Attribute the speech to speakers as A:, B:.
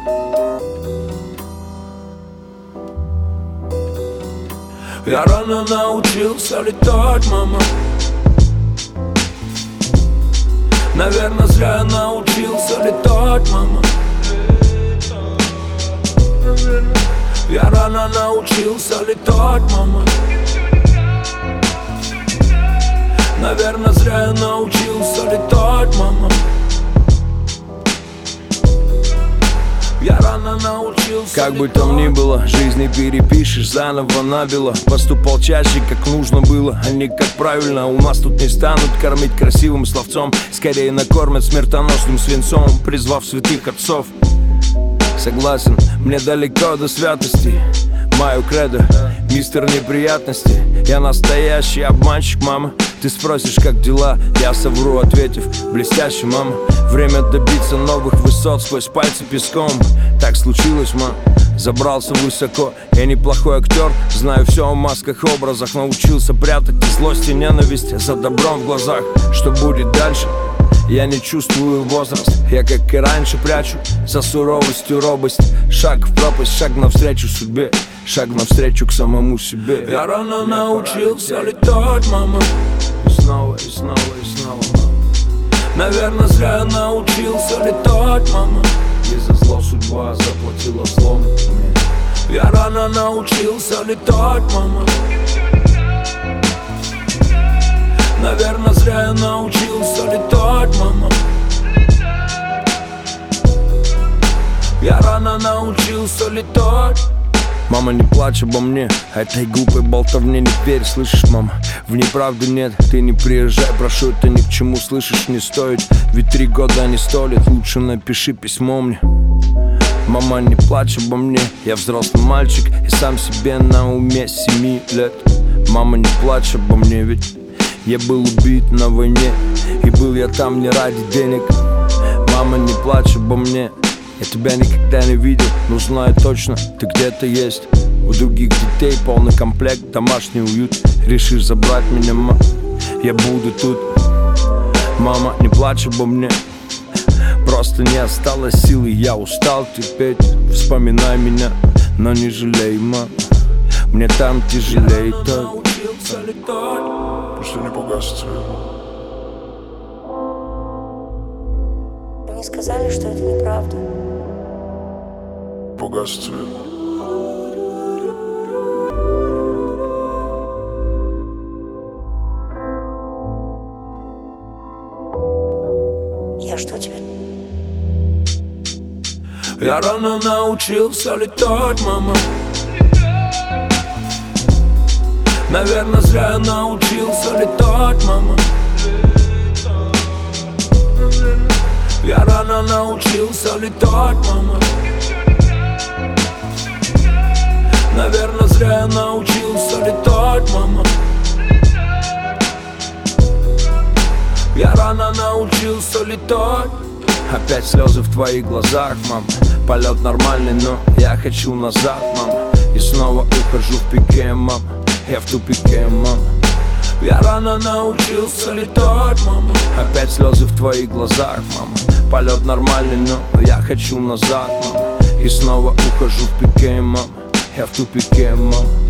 A: Я рано научился летать, мама. Наверное, зря я научился летать, мама. Я рано научился летать, мама. Наверное, зря я научился летать, мама. Я рано научился.
B: Как бы там ни было, жизнь не перепишешь, заново набело. Поступал чаще, как нужно было, а не как правильно. У нас тут не станут кормить красивым словцом, скорее накормят смертоносным свинцом, призвав святых отцов. Согласен, мне далеко до святости. Мою кредо, мистер неприятности. Я настоящий обманщик, мама. Ты спросишь, как дела, я совру, ответив: блестяще, мама. Время добиться новых высот сквозь пальцы песком. Так случилось, мама. Забрался высоко. Я неплохой актер, знаю все о масках, образах. Научился прятать и злость, и ненависть за добром в глазах. Что будет дальше? Я не чувствую возраст. Я, как и раньше, прячу за суровостью робость. Шаг в пропасть, шаг навстречу судьбе, шаг навстречу к самому себе.
A: Я рано научился летать, мама.
B: И снова, и снова, и снова, мама.
A: Наверное, зря я научился летать, мама.
B: И за зло судьба заплатила злом мне.
A: Я рано научился летать, мама. Наверное, зря я научился летать, мама. Я рано научился летать.
B: Мама, не плачь обо мне, этой глупой болтовне не верь, слышишь, мама? В ней правды нет, ты не приезжай, прошу, это ни к чему, слышишь, не стоит. Ведь 3 года не 100 лет, лучше напиши письмо мне. Мама, не плачь обо мне, я взрослый мальчик и сам себе на уме 7 лет. Мама, не плачь обо мне, ведь я был убит на войне, и был я там не ради денег. Мама, не плачь обо мне, я тебя никогда не видел, но знаю точно, ты где-то есть. У других детей полный комплект, домашний уют. Решишь забрать меня, ма, я буду тут. Мама, не плачь обо мне, просто не осталось силы, я устал терпеть. Вспоминай меня, но не жалей, ма, мне там тяжелее.
C: Что не погасит свет.
D: Мне сказали, что это неправда.
C: Погасит свет.
D: Я что тебе?
A: Я рано научился летать, мама. Наверное, зря я научился летать, мама. Я рано научился летать, мама. Наверное, зря я научился летать, мама. Я рано научился летать.
B: Опять слезы в твоих глазах, мама. Полет нормальный, но я хочу назад, мама. И снова ухожу в пике, мама. Я в тупике, мама.
A: Я рано научился летать, мама.
B: Опять слезы в твоих глазах, мама. Полет нормальный, но я хочу назад, мама. И снова ухожу в пике, мама. Я в тупике, мама.